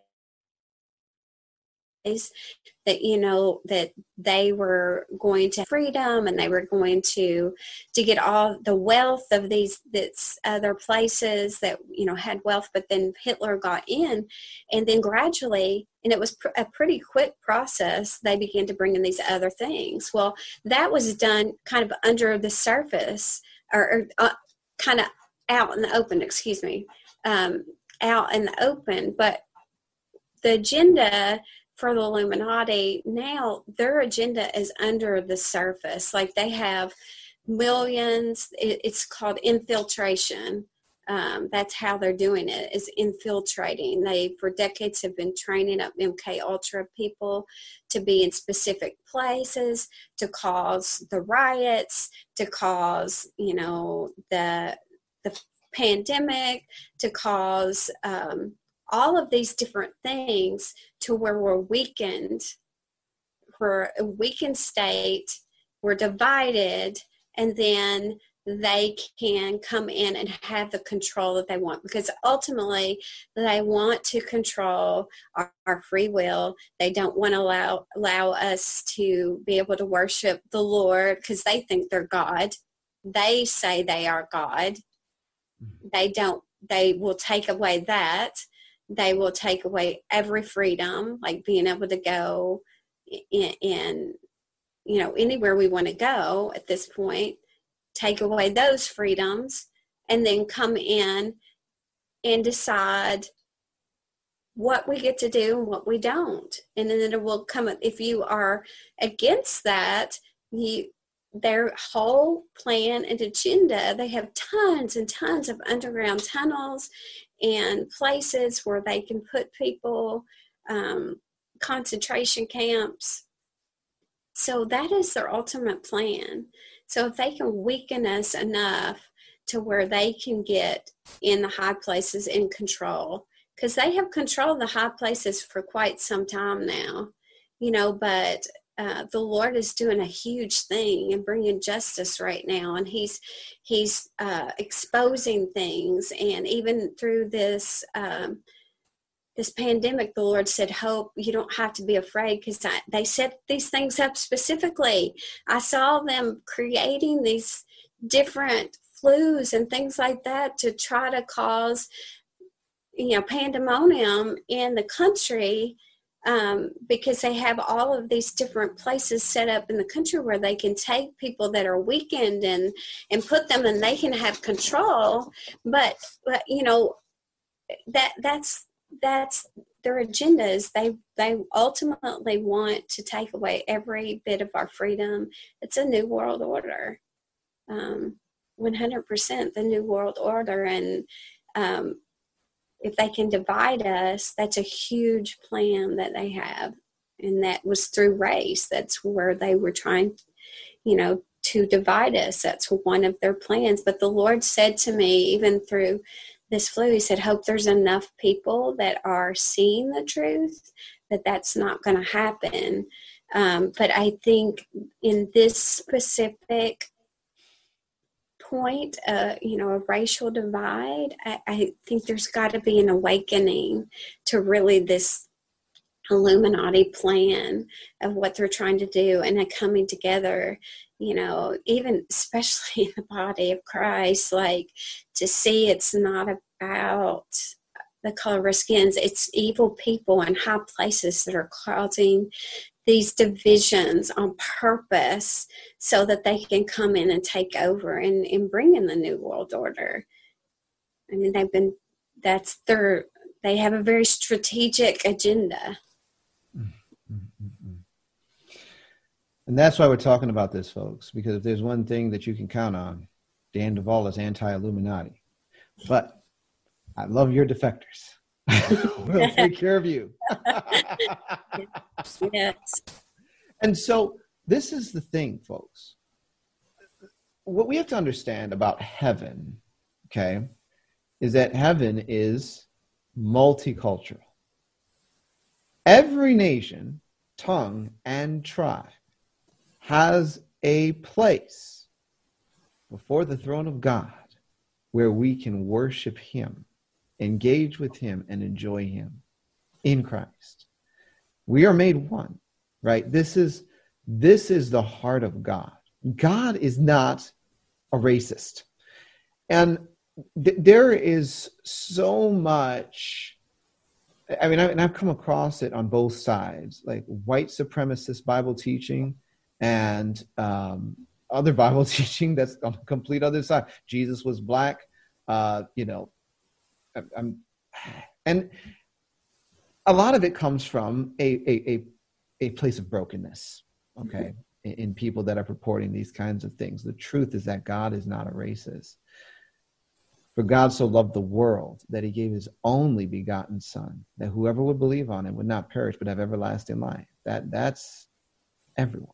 that, that they were going to freedom and they were going to get all the wealth of these other places that, had wealth, but then Hitler got in and then gradually, and it was a pretty quick process, they began to bring in these other things. Well, that was done kind of under the surface or kind of out in the open, out in the open, but the agenda for the Illuminati now, their agenda is under the surface. Like they have millions, it's called infiltration. That's how they're doing it, is infiltrating. They, for decades, have been training up MK Ultra people to be in specific places, to cause the riots, to cause, the pandemic, to cause all of these different things to where we're weakened, for a weakened state, we're divided, and then they can come in and have the control that they want, because ultimately they want to control our free will. They don't want to allow us to be able to worship the Lord because they think they're God. They say they are God. They will take away that. They will take away every freedom, like being able to go in anywhere we want to go at this point, take away those freedoms, and then come in and decide what we get to do and what we don't. And then it will come, if you are against that, their whole plan and agenda, they have tons and tons of underground tunnels and places where they can put people, concentration camps. So that is their ultimate plan. So if they can weaken us enough to where they can get in the high places in control, because they have controlled the high places for quite some time now, but the Lord is doing a huge thing and bringing justice right now, and He's exposing things. And even through this this pandemic, the Lord said, "Hope, you don't have to be afraid," because they set these things up specifically. I saw them creating these different flus and things like that to try to cause, pandemonium in the country. because they have all of these different places set up in the country where they can take people that are weakened and put them, and they can have control. But you know, that's their agenda is they ultimately want to take away every bit of our freedom. It's a new world order, 100% the new world order. And if they can divide us, that's a huge plan that they have. And that was through race. That's where they were trying, you know, to divide us. That's one of their plans. But the Lord said to me, even through this flu, he said, hope there's enough people that are seeing the truth, that that's not going to happen. But I think in this specific point, you know, a racial divide, I think there's got to be an awakening to really this Illuminati plan of what they're trying to do, and a coming together, you know, even especially in the body of Christ, like to see it's not about the color of our skins, it's evil people in high places that are causing these divisions on purpose so that they can come in and take over and bring in the new world order. I mean, they have a very strategic agenda. And that's why we're talking about this, folks, because if there's one thing that you can count on, Dan Duvall is anti-Illuminati. But I love your defectors. We'll take care of you. Yes. And so this is the thing, folks. What we have to understand about heaven, okay, is that heaven is multicultural. Every nation, tongue, and tribe has a place before the throne of God where we can worship him, engage with him, and enjoy him in Christ. We are made one, right? This is the heart of God. God is not a racist. And there is so much, I mean, I've come across it on both sides, like white supremacist Bible teaching and other Bible teaching that's on the complete other side. Jesus was black, you know, and a lot of it comes from a place of brokenness, okay, in people that are purporting these kinds of things. The truth is that God is not a racist. For God so loved the world that he gave his only begotten son, that whoever would believe on him would not perish but have everlasting life. That's everyone.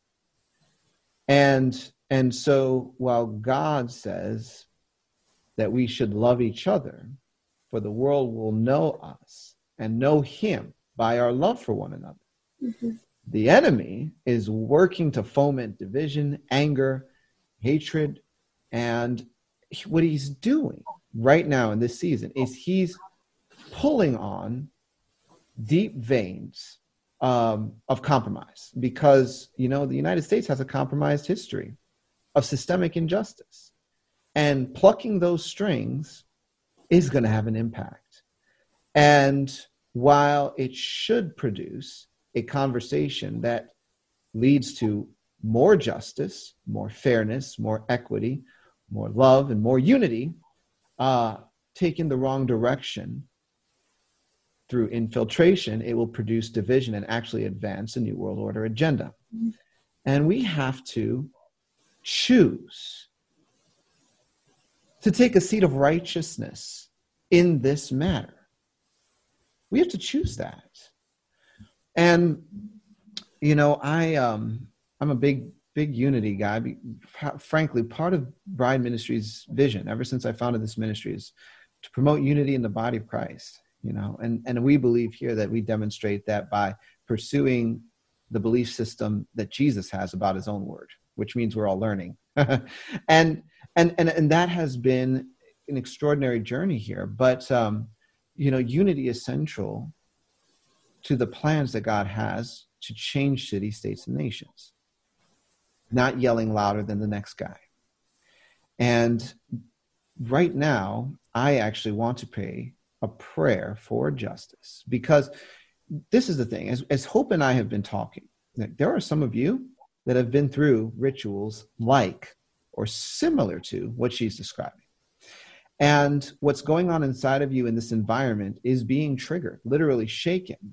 And so while God says that we should love each other, for the world will know us and know him by our love for one another. Mm-hmm. The enemy is working to foment division, anger, hatred, and what he's doing right now in this season is he's pulling on deep veins of compromise, because, you know, the United States has a compromised history of systemic injustice, and plucking those strings is going to have an impact. And while it should produce a conversation that leads to more justice, more fairness, more equity, more love, and more unity, taken the wrong direction through infiltration, it will produce division and actually advance a new world order agenda. Mm-hmm. And we have to choose to take a seat of righteousness in this matter. We have to choose that. And, you know, I'm a big unity guy. Frankly, part of Bride Ministries' vision, ever since I founded this ministry, is to promote unity in the body of Christ, you know, and we believe here that we demonstrate that by pursuing the belief system that Jesus has about his own word, which means we're all learning. and that has been an extraordinary journey here. But, you know, unity is central to the plans that God has to change cities, states, and nations. Not yelling louder than the next guy. And right now, I actually want to pray a prayer for justice, because this is the thing. As Hope and I have been talking, there are some of you that have been through rituals like or similar to what she's describing. And what's going on inside of you in this environment is being triggered, literally shaken.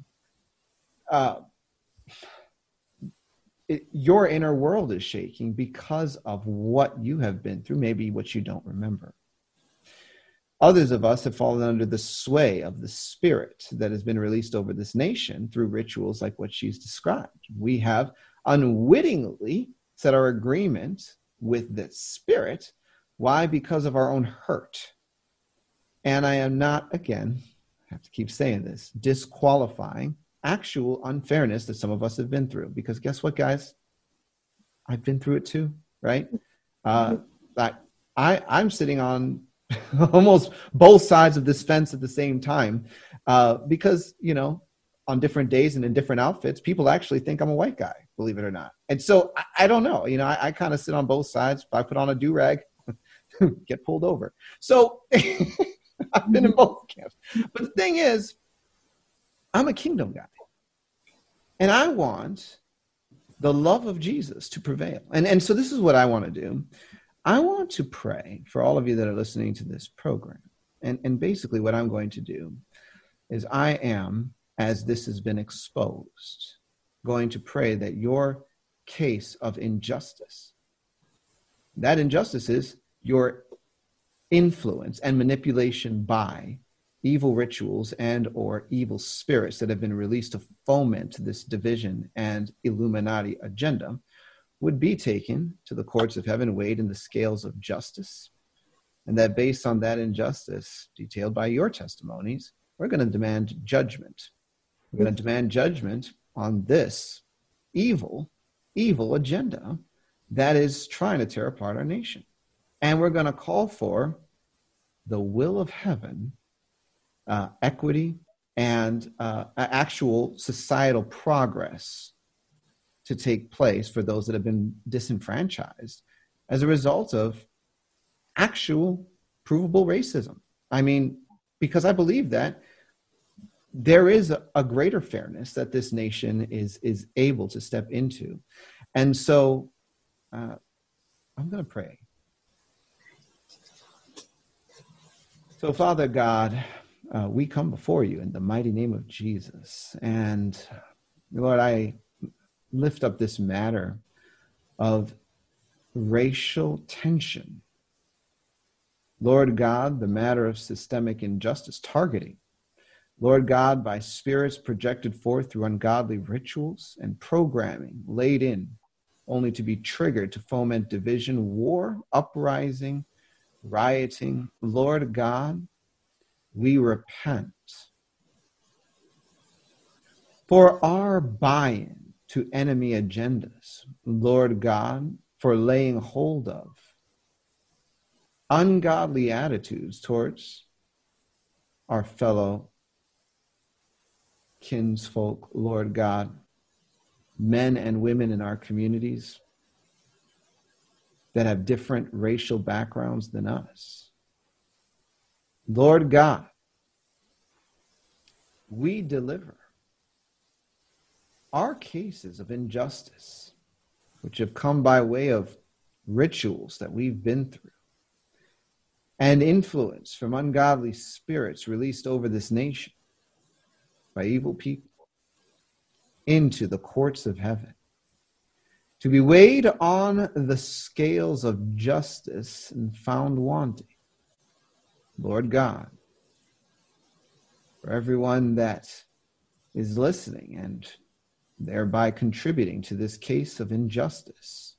Your inner world is shaking because of what you have been through, maybe what you don't remember. Others of us have fallen under the sway of the spirit that has been released over this nation through rituals like what she's described. We have unwittingly set our agreement with the spirit. Why? Because of our own hurt. And I am not, again, I have to keep saying this, disqualifying actual unfairness that some of us have been through. Because guess what, guys? I've been through it too, right? I'm sitting on almost both sides of this fence at the same time because, on different days and in different outfits, people actually think I'm a white guy, believe it or not. And so I don't know. I kind of sit on both sides. If I put on a do-rag, get pulled over. So I've been in both camps. But the thing is, I'm a kingdom guy. And I want the love of Jesus to prevail. And so this is what I want to do. I want to pray for all of you that are listening to this program. And basically what I'm going to do is I am, as this has been exposed, going to pray that your case of injustice, that injustice is your influence and manipulation by evil rituals and or evil spirits that have been released to foment this division and Illuminati agenda, would be taken to the courts of heaven, weighed in the scales of justice, and that based on that injustice detailed by your testimonies, we're going to demand judgment. We're going to demand judgment on this evil agenda that is trying to tear apart our nation. And we're going to call for the will of heaven, equity, and actual societal progress to take place for those that have been disenfranchised as a result of actual provable racism. I mean, because I believe that there is a greater fairness that this nation is able to step into. And so I'm going to pray. So, Father God, we come before you in the mighty name of Jesus. And Lord, I lift up this matter of racial tension. Lord God, the matter of systemic injustice, targeting. Lord God, by spirits projected forth through ungodly rituals and programming laid in only to be triggered to foment division, war, uprising, rioting. Lord God, we repent for our buy-in to enemy agendas. Lord God, for laying hold of ungodly attitudes towards our fellow kinsfolk, Lord God, men and women in our communities that have different racial backgrounds than us. Lord God, we deliver our cases of injustice, which have come by way of rituals that we've been through, and influence from ungodly spirits released over this nation by evil people, into the courts of heaven, to be weighed on the scales of justice and found wanting. Lord God, for everyone that is listening and thereby contributing to this case of injustice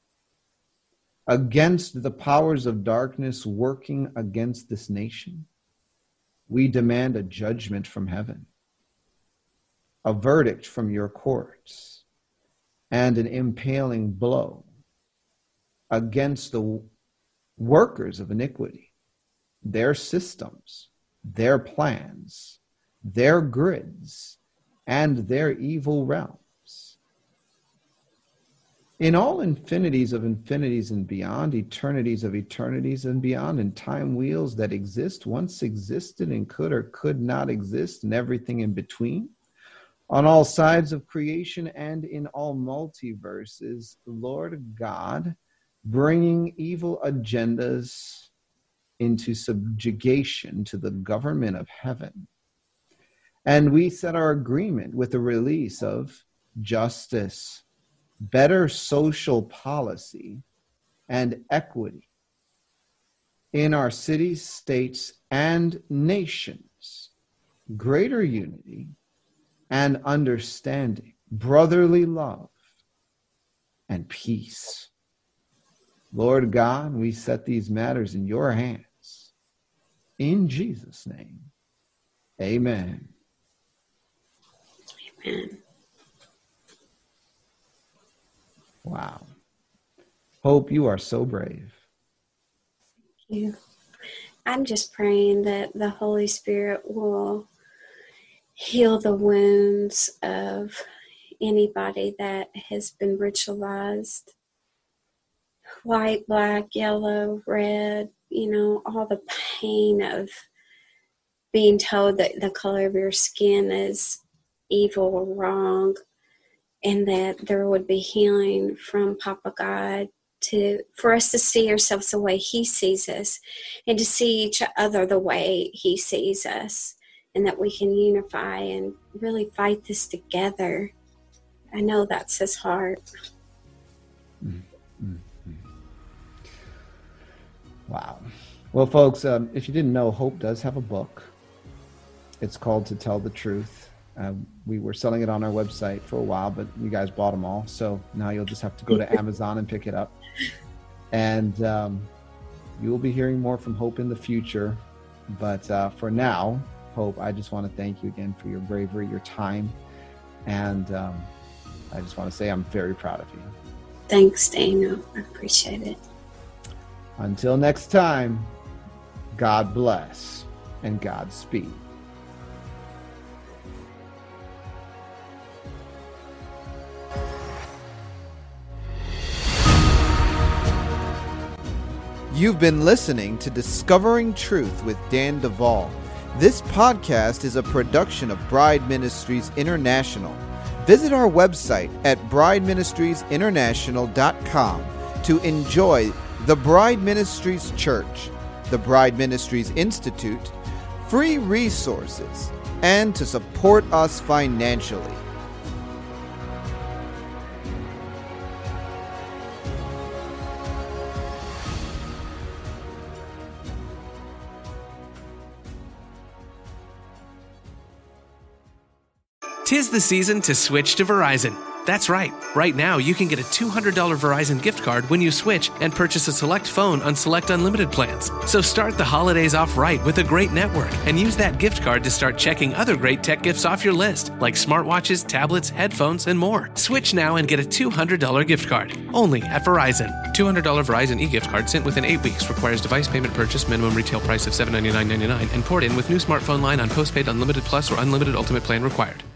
against the powers of darkness working against this nation, we demand a judgment from heaven, a verdict from your courts, and an impaling blow against the workers of iniquity, their systems, their plans, their grids, and their evil realms. In all infinities of infinities and beyond, eternities of eternities and beyond, and time wheels that exist, once existed and could or could not exist, and everything in between, on all sides of creation and in all multiverses, Lord God, bringing evil agendas into subjugation to the government of heaven. And we set our agreement with the release of justice, better social policy, and equity in our cities, states, and nations, greater unity and understanding, brotherly love, and peace. Lord God, we set these matters in your hands. In Jesus' name, amen. Amen. Wow. Hope, you are so brave. Thank you. I'm just praying that the Holy Spirit will heal the wounds of anybody that has been ritualized. White, black, yellow, red, all the pain of being told that the color of your skin is evil or wrong, and that there would be healing from Papa God for us to see ourselves the way he sees us, and to see each other the way he sees us, and that we can unify and really fight this together. I know that's his heart. Mm-hmm. Wow. Well, folks, if you didn't know, Hope does have a book. It's called To Tell the Truth. We were selling it on our website for a while, but you guys bought them all. So now you'll just have to go to Amazon and pick it up. And you will be hearing more from Hope in the future. But for now, Hope, I just want to thank you again for your bravery, your time. And I just want to say I'm very proud of you. Thanks, Daniel. I appreciate it. Until next time, God bless and Godspeed. You've been listening to Discovering Truth with Dan Duvall. This podcast is a production of Bride Ministries International. Visit our website at brideministriesinternational.com to enjoy the Bride Ministries Church, the Bride Ministries Institute, free resources, and to support us financially. Tis the season to switch to Verizon. That's right. Right now, you can get a $200 Verizon gift card when you switch and purchase a select phone on select unlimited plans. So start the holidays off right with a great network and use that gift card to start checking other great tech gifts off your list, like smartwatches, tablets, headphones, and more. Switch now and get a $200 gift card, only at Verizon. $200 Verizon e-gift card sent within 8 weeks. Requires device payment purchase, minimum retail price of $799.99, and port in with new smartphone line on postpaid unlimited plus or unlimited ultimate plan required.